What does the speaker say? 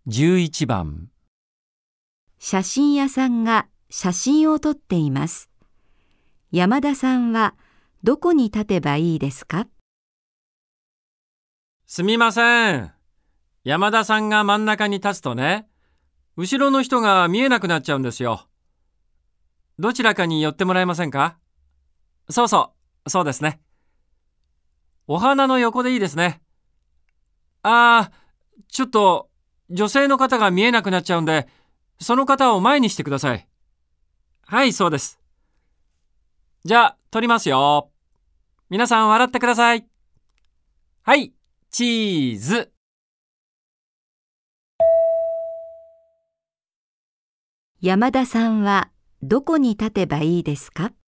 11番。 写真屋さんが写真を撮っています。山田さんはどこに立てばいいですか？ すみません。山田さんが真ん中に立つとね、後ろの人が見えなくなっちゃうんですよ。どちらかに寄ってもらえませんか？そうですね。お花の横でいいですね。ちょっと女性の方が見えなくなっちゃうんで、その方を前にしてください。はい、そうです。じゃあ、撮りますよ。皆さん笑ってください。はい、チーズ。 山田さんはどこに立てばいいですか？